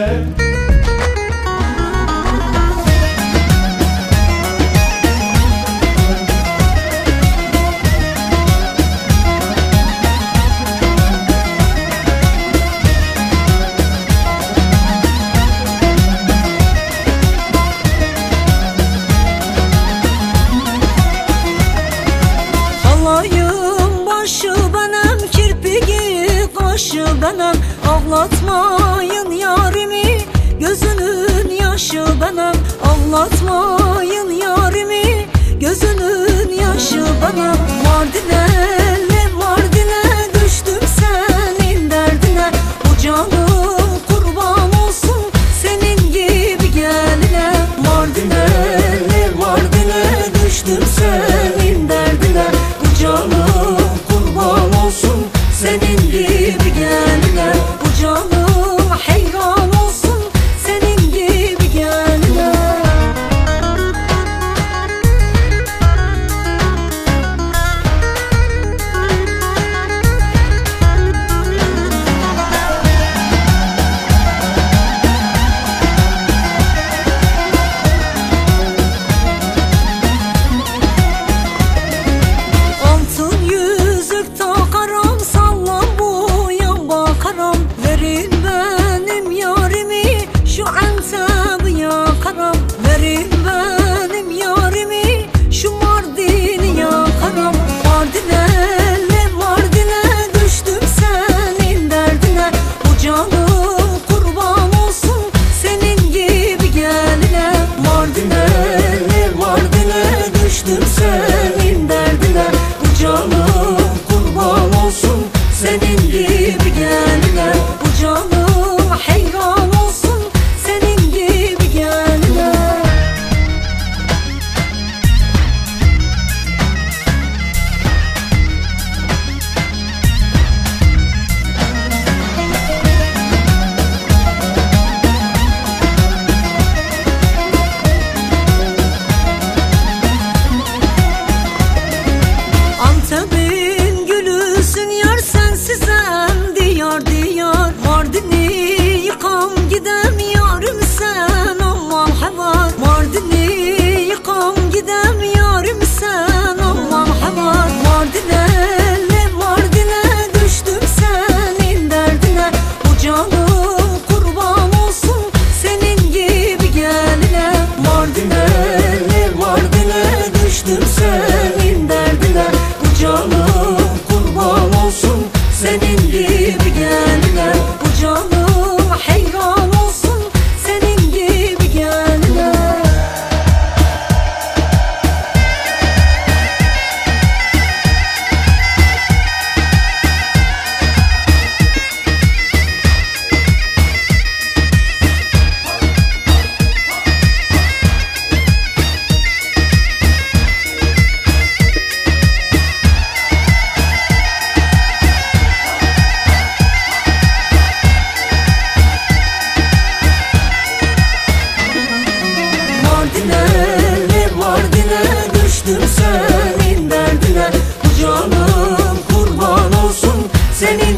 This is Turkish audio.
Benim ağlatmayın yarimi, gözünün yaşı benim. Ağlatmayın yarimi, gözünün yaşı benim. Mardin'e Mardin'e düştüm senin derdine. Bu canım kurban olsun senin gibi geline. Mardin'e Mardin'e düştüm senin derdine. Bu canım kurban olsun senin gibi geline. Bu canım hayran olsun senin gibi geline. Altın yüzük takarım, sallam bu yan bakarım. Verin benim yarimi, şu Antep'i yakarım. Verin benim yarimi, şu Mardin'i yakarım. Mardin'e Mardin'e düştüm senin derdine. Bu canım kurban olsun senin gibi geline. Mardin'e Mardin'e düştüm senin derdine. Bu canım kurban olsun senin gibi geline. Bu canım hayran olsun senin gibi geline. Antep'in gülüsün yar, sensizem diyar diyar. Mardin'i yıkam gidem yarim sen aman havar. Mardin'i yıkam gidem yarim sen aman havar. Mardin'e Mardin'e düştüm senin derdine. Bu canım kurban olsun senin gibi geline. Mardin'e Mardin'e düştüm senin derdine. Bu canım kurban olsun senin gibi geline. Bu canım hayran olsun senin gibi geline. Mardin'e düştüm senin derdine. Bu canım kurban olsun senin